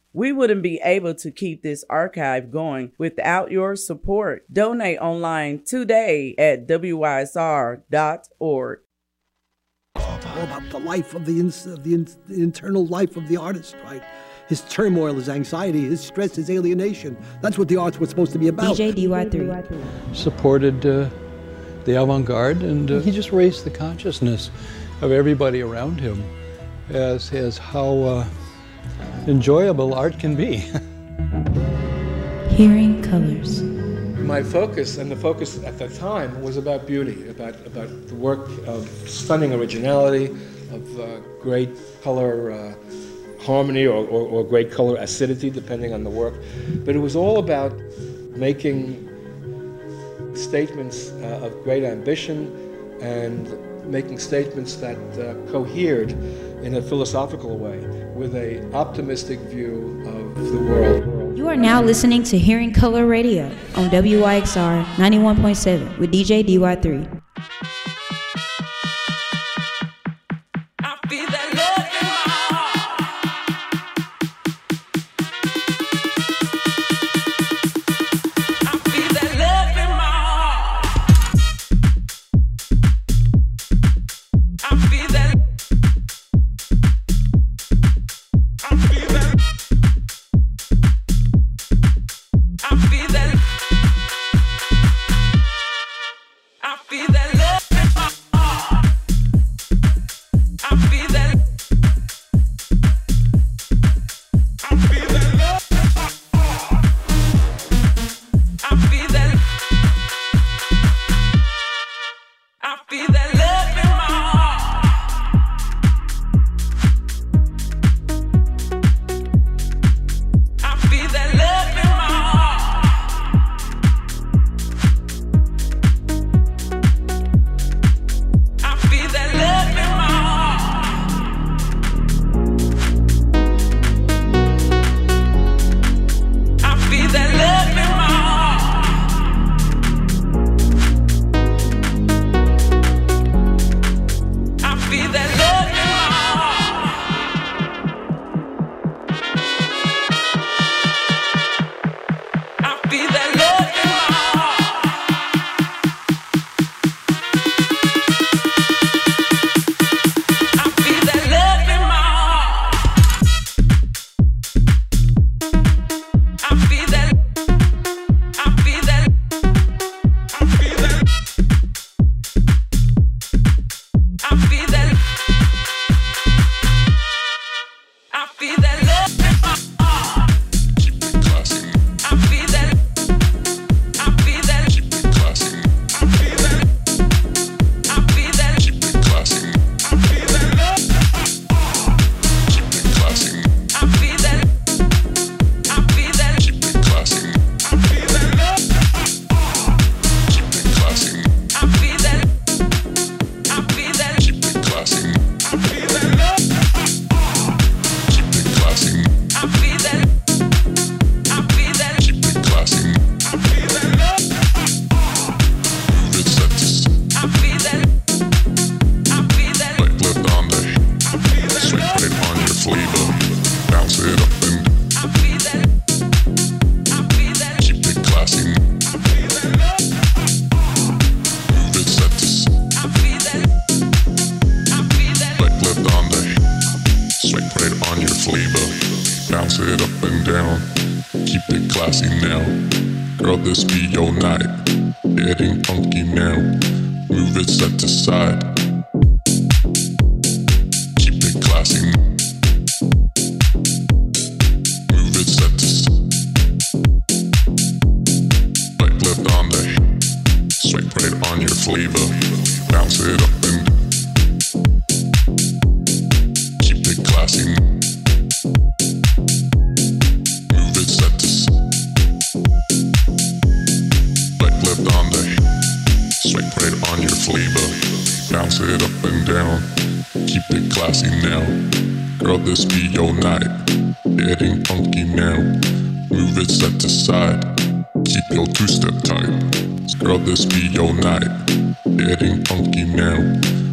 We wouldn't be able to keep this archive going without your support. Donate online today at wysr.org. All about the life of the internal life of the artist, right? His turmoil, his anxiety, his stress, his alienation. That's what the arts was supposed to be about. DJ DY3 supported the avant-garde, and he just raised the consciousness of everybody around him as how enjoyable art can be. Hearing Colors. My focus, and the focus at that time, was about beauty, about the work of stunning originality, of great color harmony or great color acidity, depending on the work. But it was all about making statements of great ambition and making statements that cohered in a philosophical way with an optimistic view of the world. You are now listening to Hearing Color Radio on WYXR 91.7 with DJ DY3.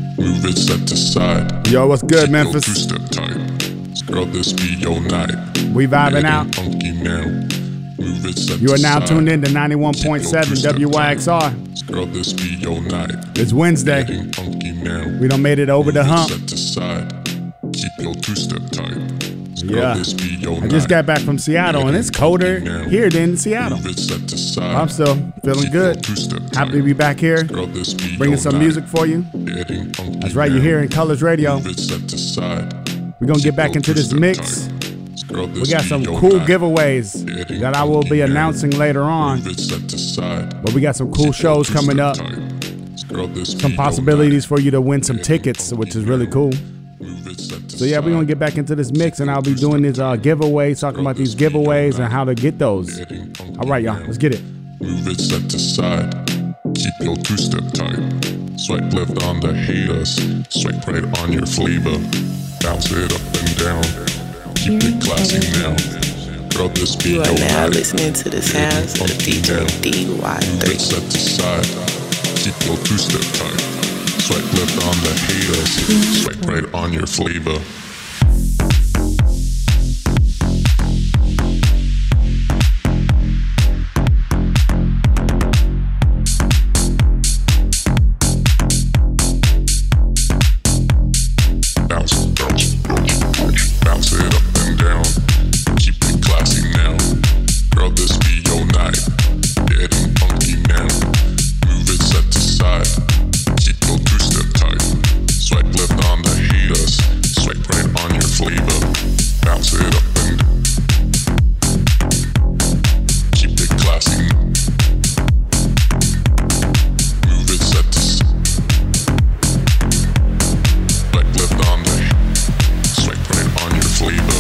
Yo, what's good, Memphis? Girl, this be your night. We vibing out. You are now tuned in to 91.7 WYXR. Girl, this be your night. It's Wednesday. We done made it over the hump. Set to side. Keep your two-step tight. Yeah. I just got back from Seattle, and it's colder here than in Seattle. I'm still feeling good. Happy to be back here, bringing some music for you. That's right, you're here in Colors Radio. We're going to get back into this mix. We got some cool giveaways that I will be announcing later on. But we got some cool shows coming up. Some possibilities for you to win some tickets, which is really cool. So yeah, we're going to get back into this mix, and I'll be doing these giveaways, talking about these giveaways and how to get those. All right, y'all, let's get it. Move it set to side. Keep your two-step tight. Swipe left on the haters. Swipe right on your flavor. Bounce it up and down. Keep it classy now. Girl, this be you are your now night. listening to the sounds of DJ DY3. Move it set to side. Keep your two-step tight. Swipe left on the haters. Swipe right on your flavor. Bounce it up and down. Keep it classy now. Girl, this be your night. Getting funky now. Move it set to side. Keep your two-step tight. Swipe left on the haters. Swipe right on your flavor. Bounce it up and keep it classy. Move it set to swipe left on the swipe right on your flavor.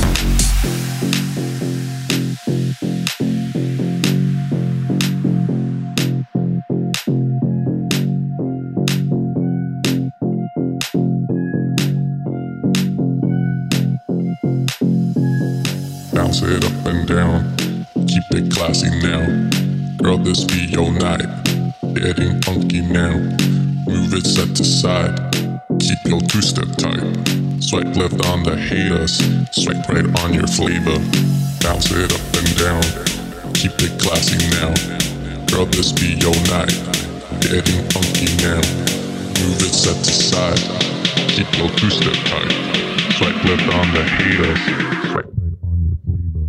Bounce it up and down. Keep it classy now. Girl, this be your night. Getting funky now. Move it set to side. Keep your two-step tight. Swipe left on the haters. Swipe right on your flavor. Bounce it up and down. Keep it classy now. Girl, this be your night. Getting funky now. Move it set to side. Keep your two-step tight. Swipe left on the haters. Swipe right on your flavor.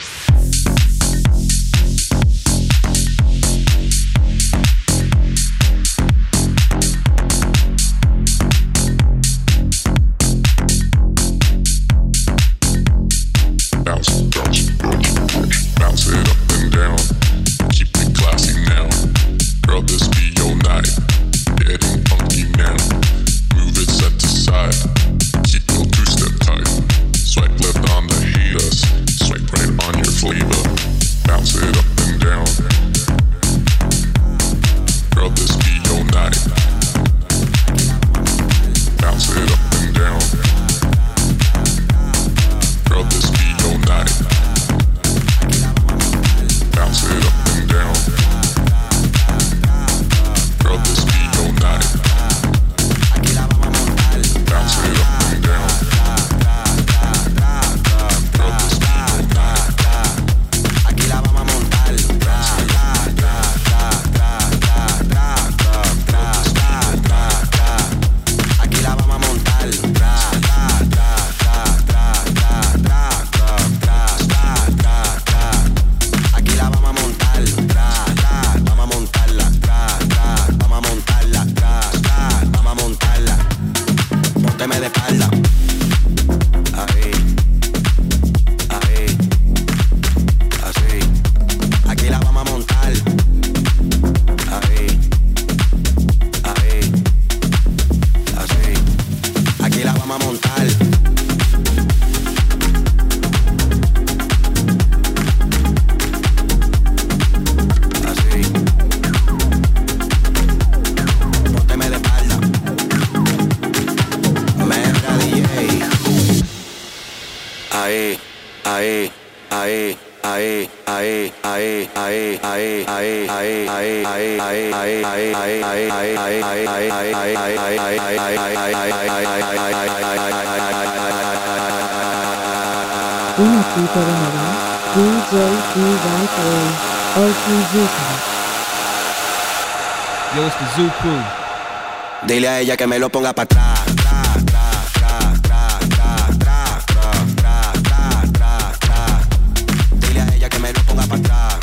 Bounce it up and down. Keep it classy now. Girl, this be your night. Getting funky now. Move it set to side. Keep your two-step tight. Swipe left on the haters. Swipe right on your flavor. Bounce it up and down. Girl, this be your night. Bounce it up and down. Girl, this be your night. Bounce it up and down. Girl, this be your night. Bounce it up and down. Girl, this be your night. Aquí la vamos a montar. Aquí la vamos a montar. Aquí la vamos a montar, vamos a montarla, vamos a montarla, vamos a montarla. Pónteme de espalda. Ahí, ahí, así. Aquí la vamos a montar. Ahí, ahí, así. Aquí la vamos a montar. Pónteme de espalda. Mega DJ. Ahí, ahí, ahí, ahí, ahí, ahí, ahí, ahí, ahí, ahí, ahí, ahí, ahí, ahí, ahí, ahí, ahí, ahí, ahí, Una cita de nuevo. DJ DY3 OG Zoo. Yo, it's the Zoo Crew. Dile a ella que me lo ponga para atrás. Dile a ella que me lo ponga para atrás.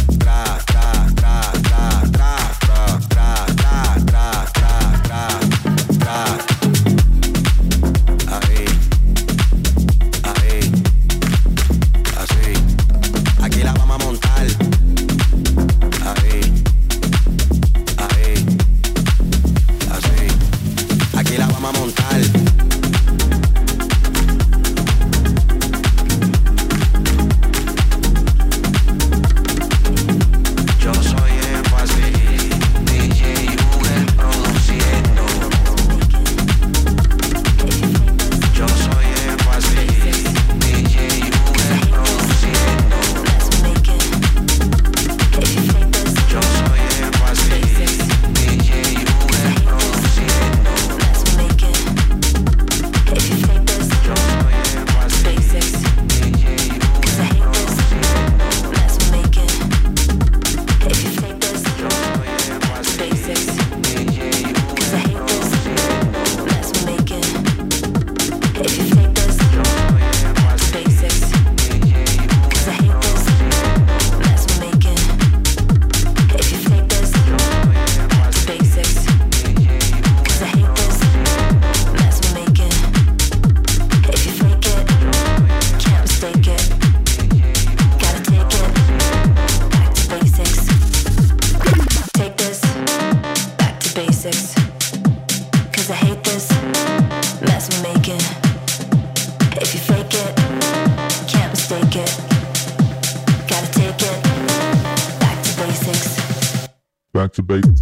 Back to basics.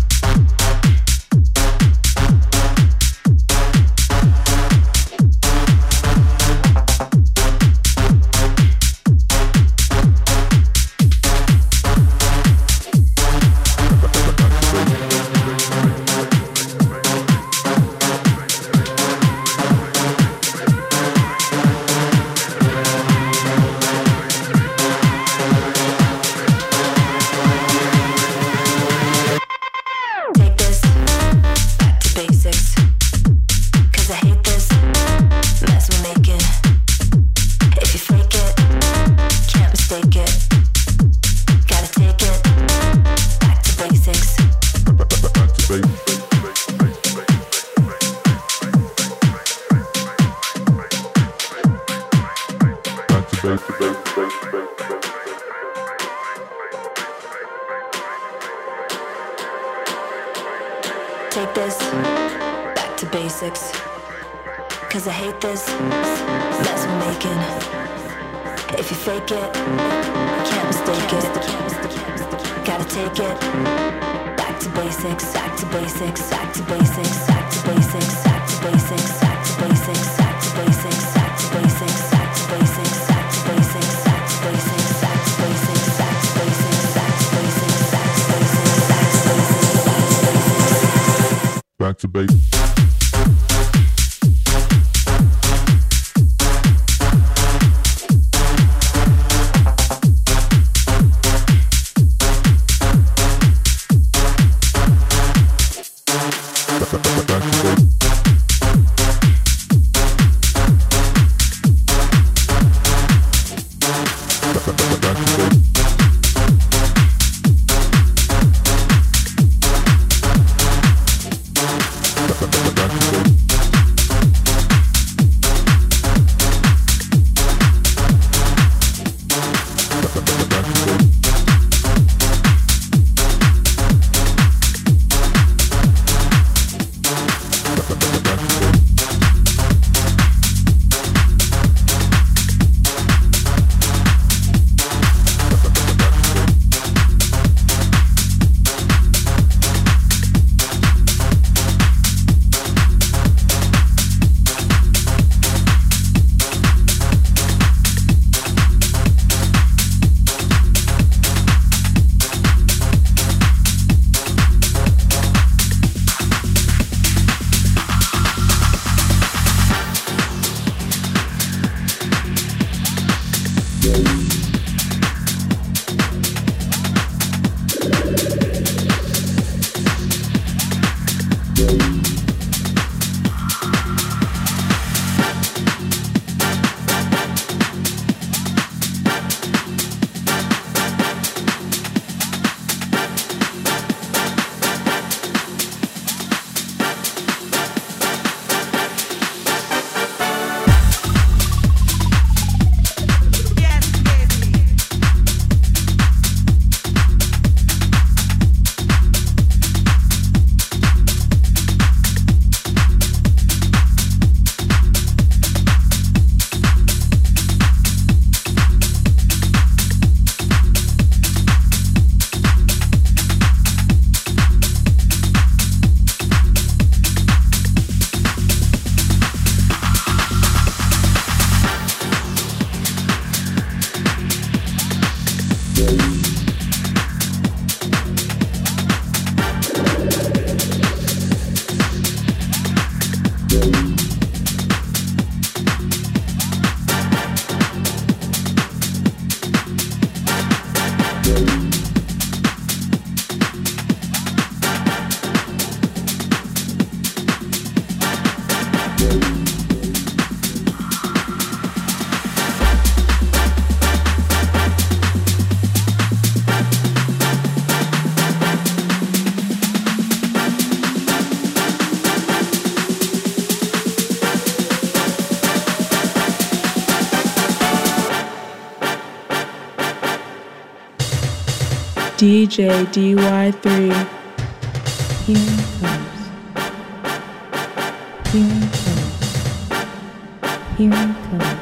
Take this back to basics, 'cause I hate this mess we're making. If you fake it, can't mistake it. Gotta take it back to basics, back to basics, back to basics, back to basics, back to basics, back to basics, back to basics, back to basics, back to basics, back to basics, back to basics, back to basics, back to basics, back to basics, back to basics, back to basics. Back to basics. DJ DY3. Hearing colors. Hearing colors. Hearing colors.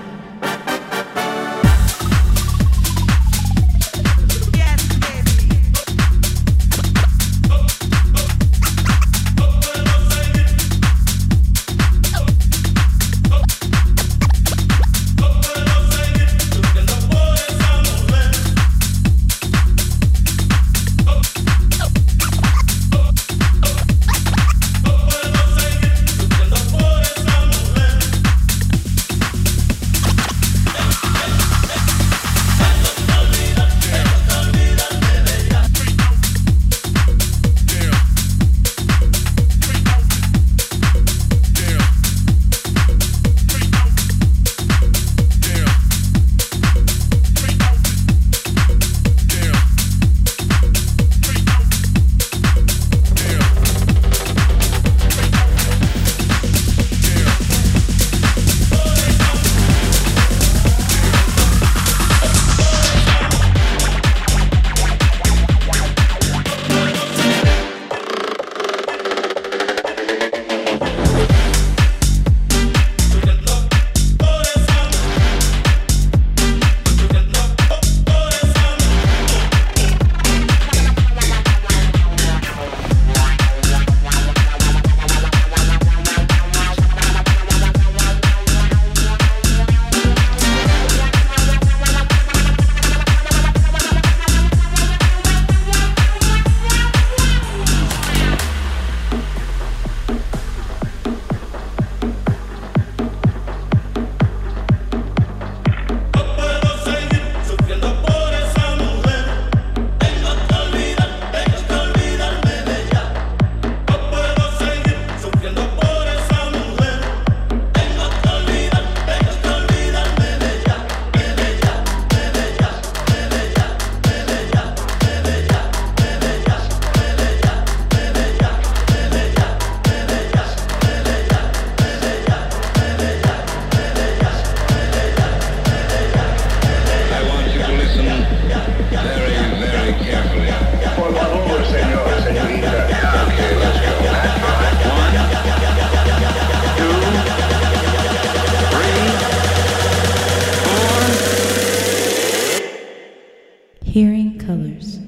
Hearing colors.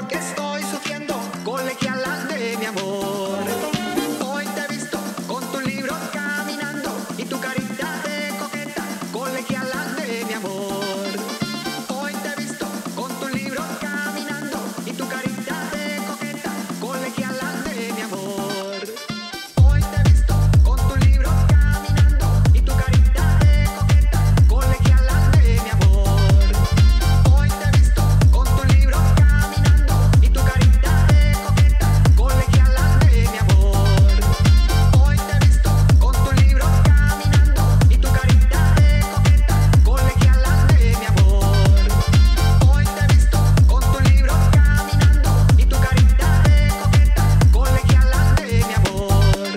que estoy sufriendo, colegialante, mi amor. Hoy te he visto con tu libro caminando y tu carita de coqueta, colegialante, mi amor. Hoy te he visto con tu libro caminando y tu carita de coqueta, colegialante, mi amor. Hoy te he visto con tu libro caminando y tu carita de coqueta, colegialante, mi amor. Hoy te he visto con tu libro caminando y tu carita de coqueta, colegialante, mi amor. Hoy te he visto con tu libro caminando y tu carita de coqueta, colegialante, mi amor. Hoy te he visto con tu libro caminando y tu carita de coqueta, colegialante, mi amor.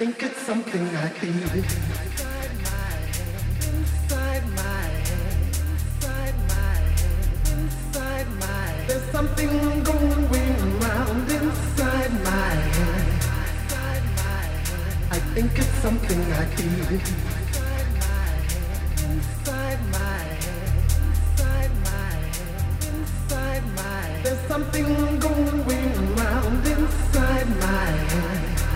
think it's something I feel inside my head, inside my head, inside my head, inside my head. There's something going around inside my head, inside my head. I think it's something I feel inside my head, inside my head, inside my head, inside my head. There's something going around inside my head.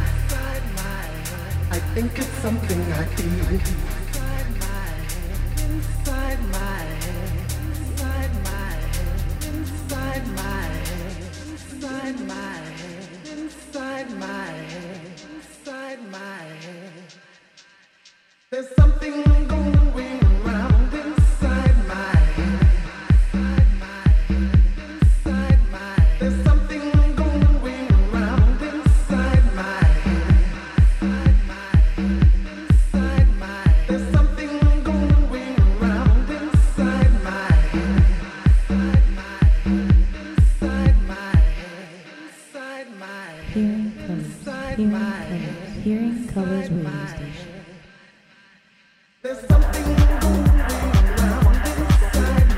I think it's something I feel inside my head, inside my head, inside my head, inside my head, inside my head, inside my head, inside my head. There's something going around inside my head, inside my head, inside my head. There's something going around inside my head. Hearing Colors Radio Station. There's something going around inside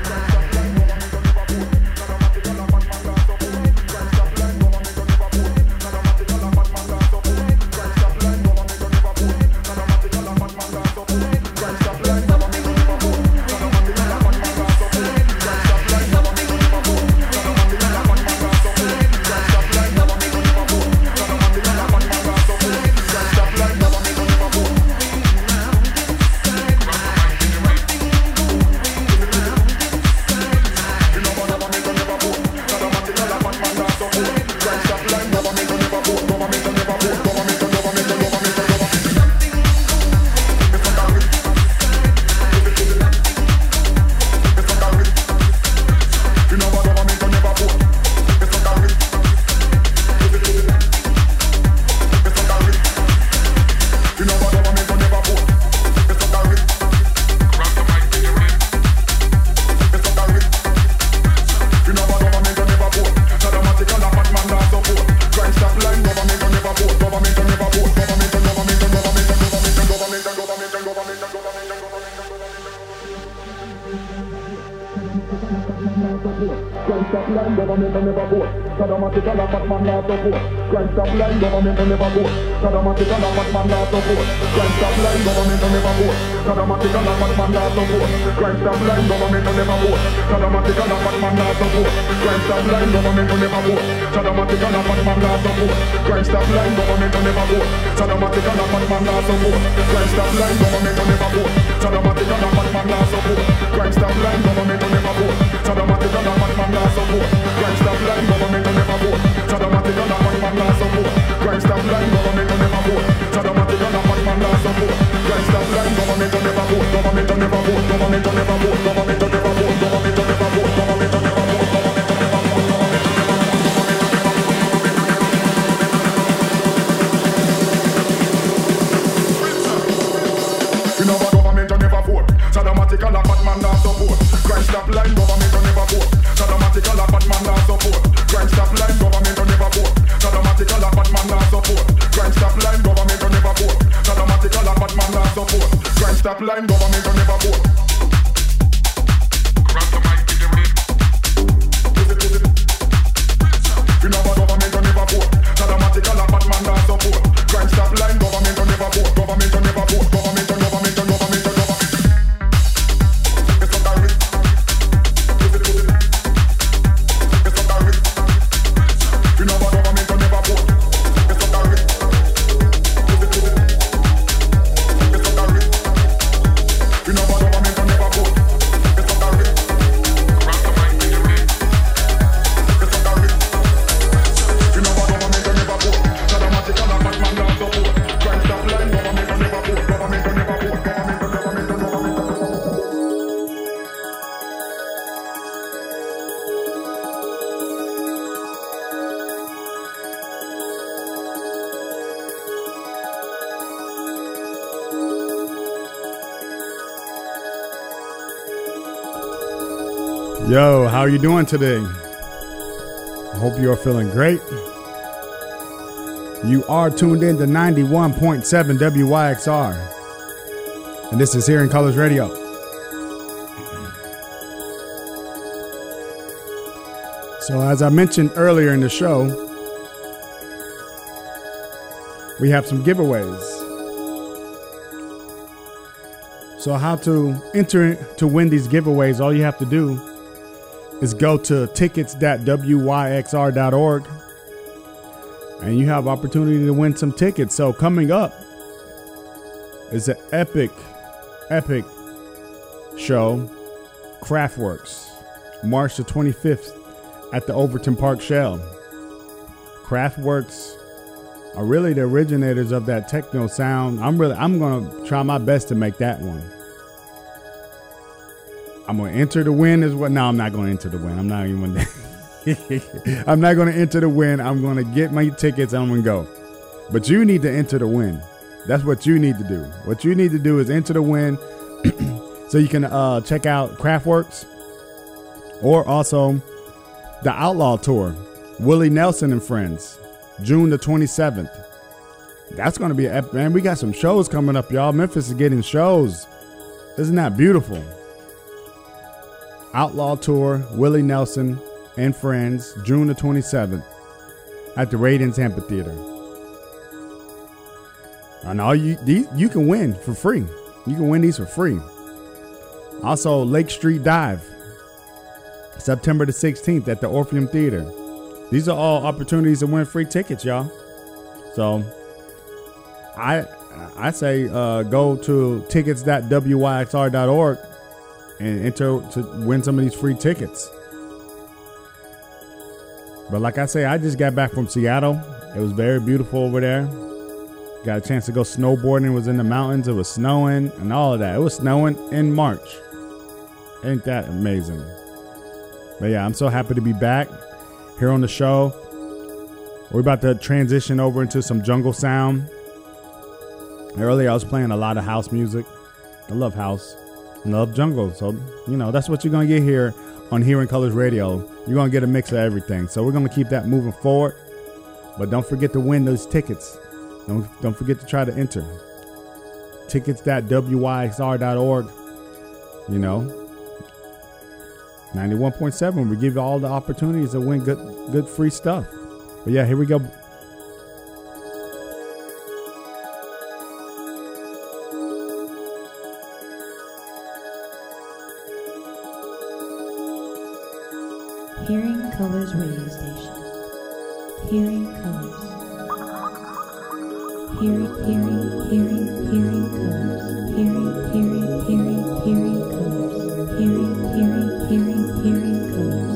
Yo, how are you doing today? I hope you are feeling great. You are tuned in to 91.7 WYXR. And this is Hearing Colors Radio. So as I mentioned earlier in the show, we have some giveaways. So how to enter to win these giveaways, all you have to do is go to tickets.wyxr.org and you have opportunity to win some tickets. So coming up is an epic show, Kraftwerks, March the 25th at the Overton Park Shell. Kraftwerks are really the originators of that techno sound. I'm gonna try my best to make that one. I'm gonna enter the win as well. No, I'm not gonna enter the win. I'm not even I'm not gonna enter the win. I'm gonna get my tickets and I'm gonna go. But you need to enter the win. That's what you need to do. What you need to do is enter the win so you can check out Kraftwerks or also the Outlaw Tour, Willie Nelson and Friends, June the 27th. That's going to be epic, man. We got some shows coming up, y'all. Memphis is getting shows. Isn't that beautiful? Outlaw Tour, Willie Nelson and Friends, June the 27th at the Radiance Amphitheater. And all you can win for free. You can win these for free. Also, Lake Street Dive, September the 16th at the Orpheum Theater. These are all opportunities to win free tickets, y'all. So I say go to tickets.wyxr.org and enter to win some of these free tickets. But like I say, I just got back from Seattle. It was very beautiful over there. Got a chance to go snowboarding. It was in the mountains. It was snowing and all of that. It was snowing in March. Ain't that amazing? But yeah, I'm so happy to be back here on the show. We're about to transition over into some jungle sound. Earlier, I was playing a lot of house music. I love house. I love jungle. So, you know, that's what you're going to get here on Hearing Colors Radio. You're going to get a mix of everything. So we're going to keep that moving forward. But don't forget to win those tickets. Don't forget to try to enter. Tickets.wyxr.org. You know, 91.7. We give you all the opportunities to win good free stuff. But yeah, here we go. Hearing Colors Radio Station. Hearing Colors. Hearing Colors. Hearing Colors. Hearing Colors. Hearing Colors.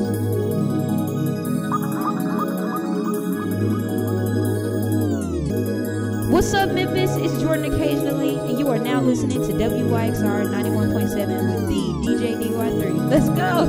What's up, Memphis? It's Jordan occasionally, and you are now listening to WYXR 91.7 with the DJ DY3. Let's go!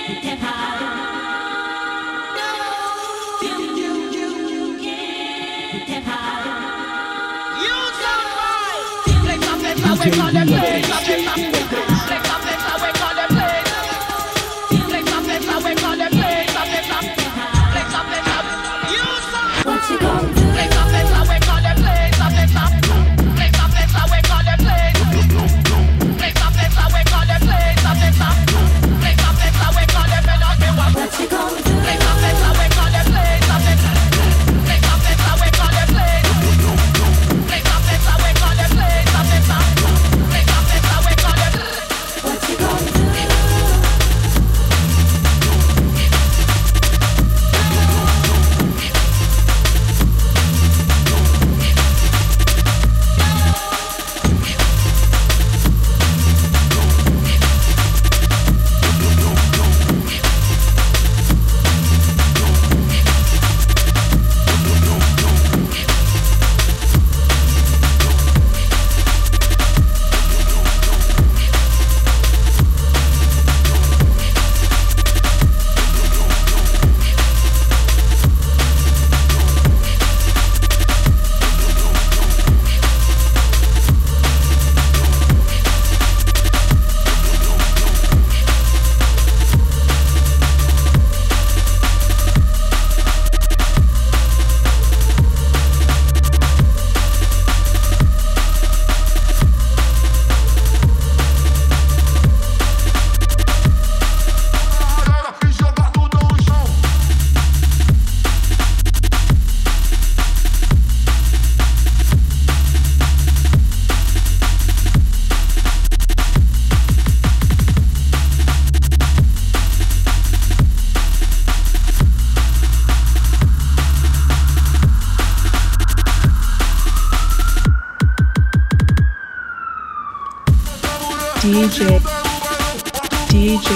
DJ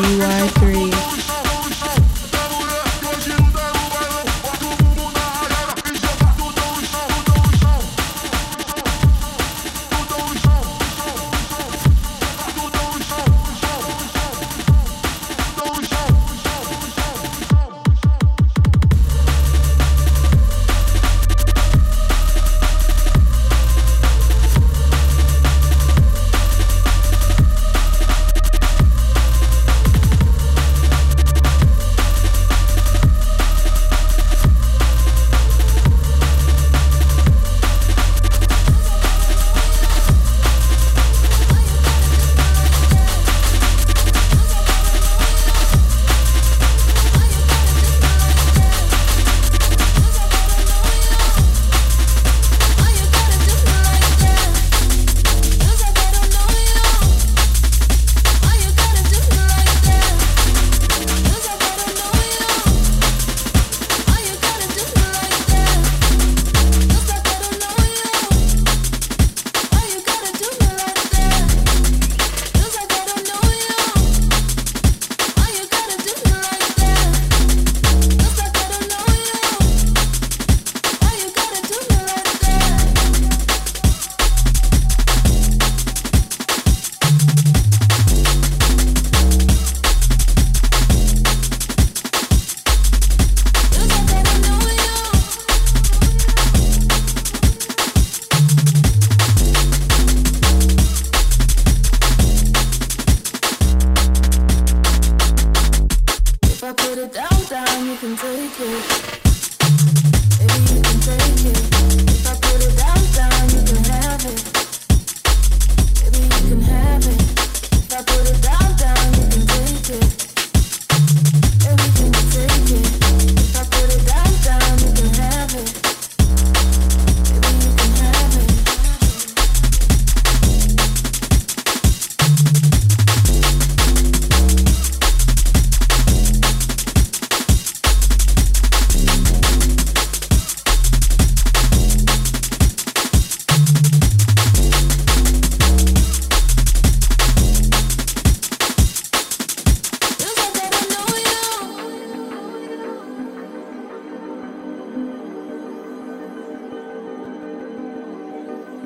DY3.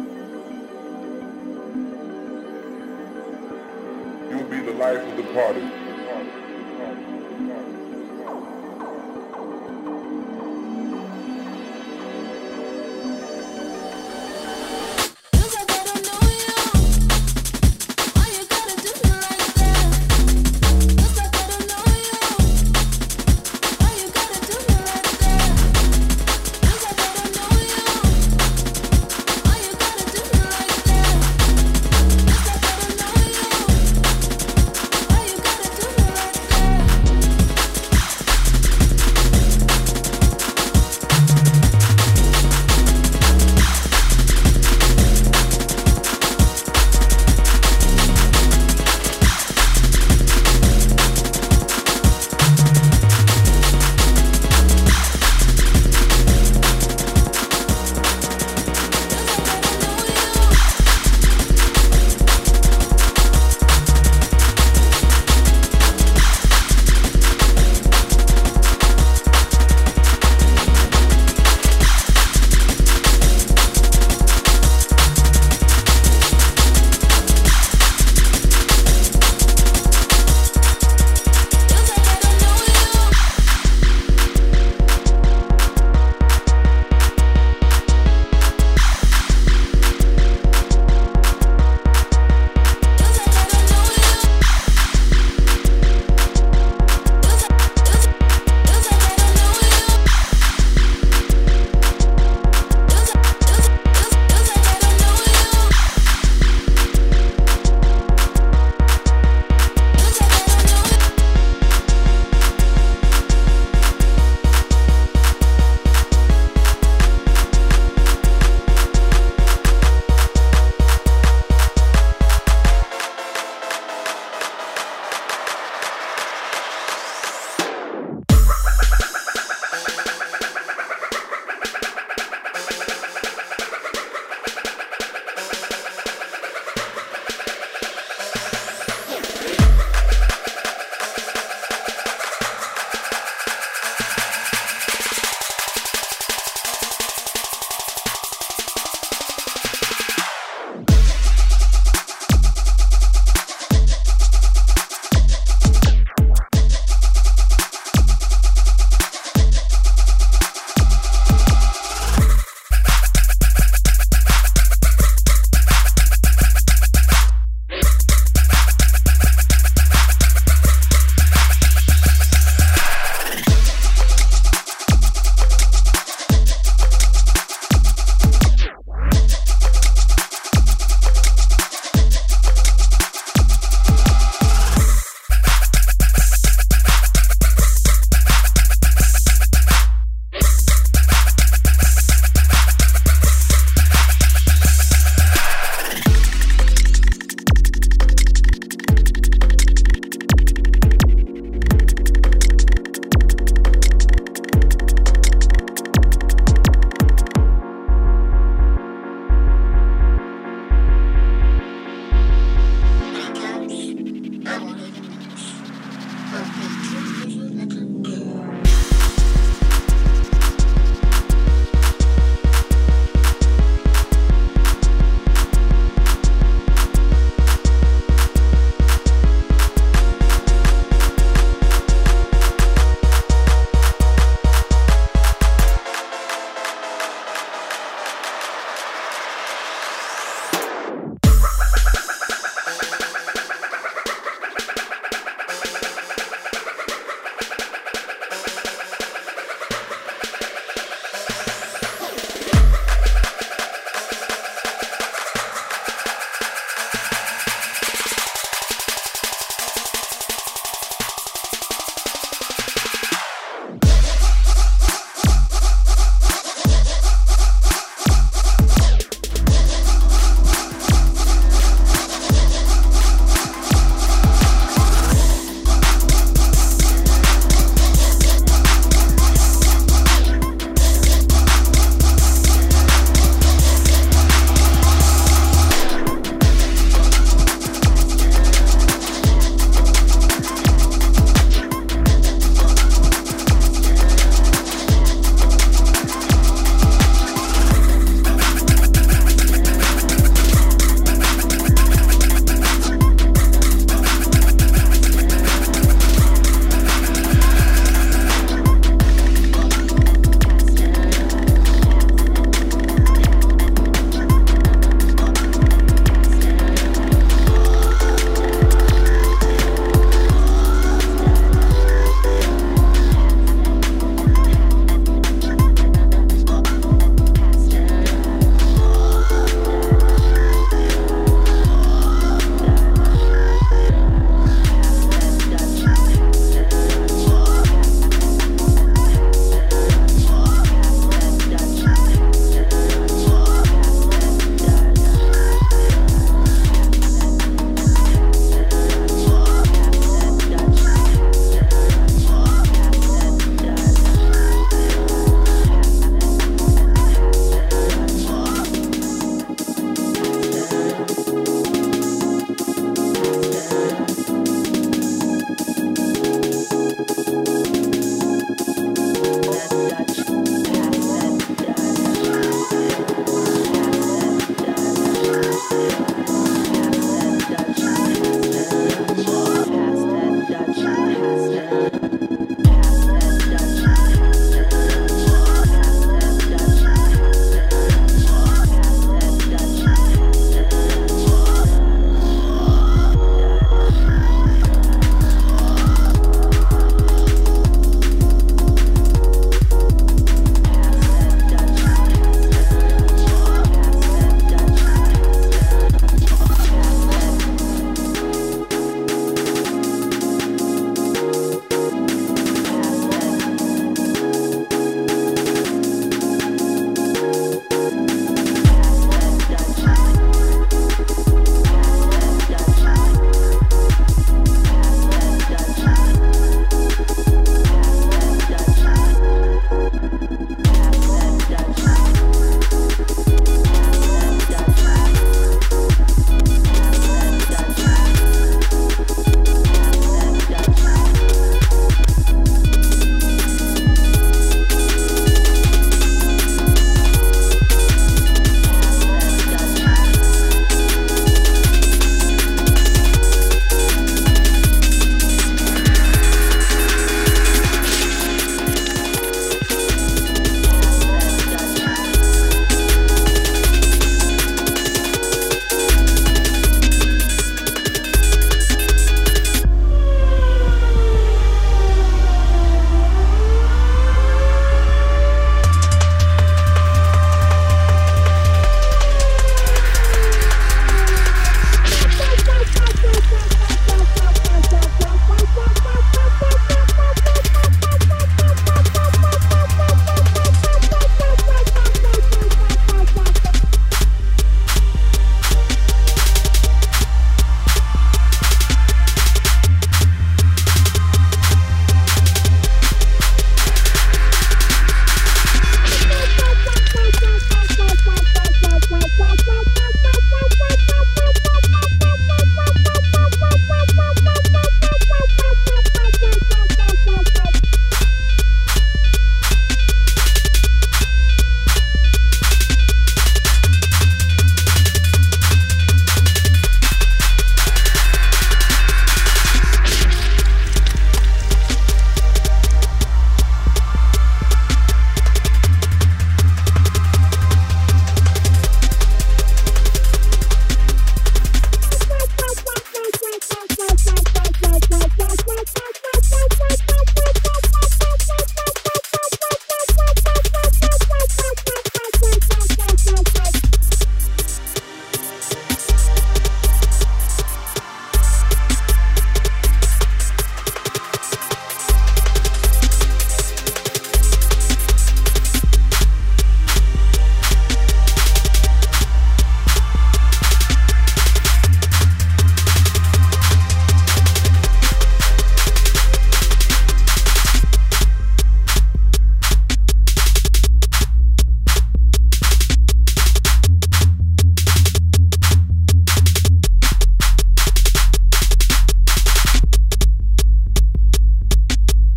You'll be the life of the party.